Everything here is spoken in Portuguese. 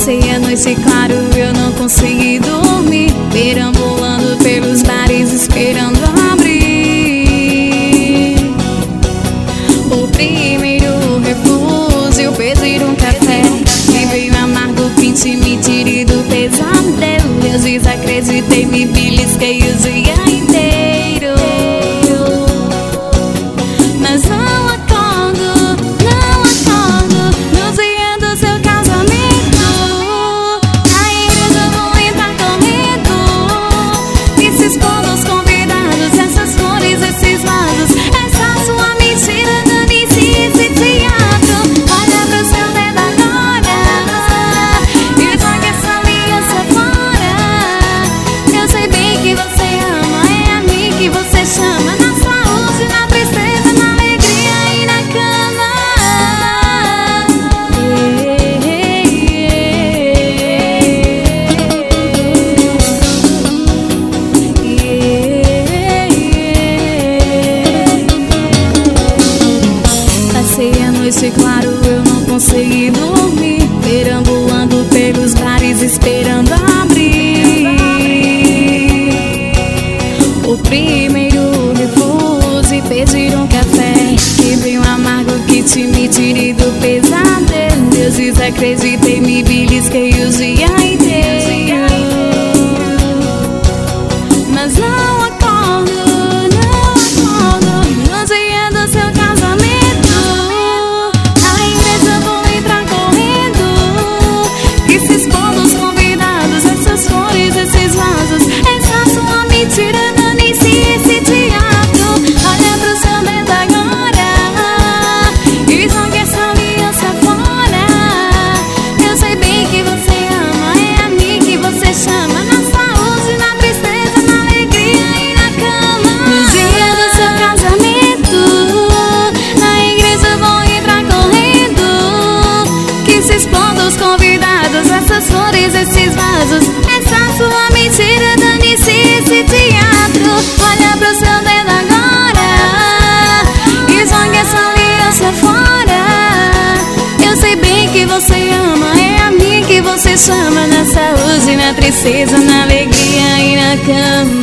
Passei a noite, claro, eu não consegui dormir, perambulando pelos bares, esperando abrir. O primeiro refúgio, pedir um café, me veio amargo, quente, me tire do pesadelo. Eu desacreditei, me belisquei o dia inteiro, mas não acordo, não acordo no dia do seu casamento. Na igreja vou entrar correndo e se expor aos convidados, essas flores, esses vasos, essa sua mentira, dane-se esse teatro. Olha pro seu dedo agora e joga essa aliança fora. Eu sei bem que você ama, é a mim que você chama, na saúde, na tristeza, na alegria e na cama. Passei a noite, claro, eu não consegui dormir, perambulando pelos bares, esperando abrir. O primeiro refúgio, pedir um café, que veio amargo, que me tire do pesadelo. Eu desacreditei, me belisquei o dia inteiro, mas não acordo, não acordo no dia do seu casamento. Na igreja vou entrar correndo e se expor aos convidados, essas flores, esses vasos, essa sua mentira, dane-se esse teatro. Olha pro seu dedo agora e joga essa aliança fora. Eu sei bem que você ama, é a mim que você chama, na saúde, na tristeza, na alegria e na cama. No dia do seu casamento, na igreja vou entrar correndo, que se expor aos convidados, essas flores, esses vasos, essa sua mentira, dane-se esse teatro. Olha pro seu dedo agora e joga essa aliança fora. Eu sei bem que você ama, é a mim que você chama, na saúde, na tristeza, na alegria e na cama.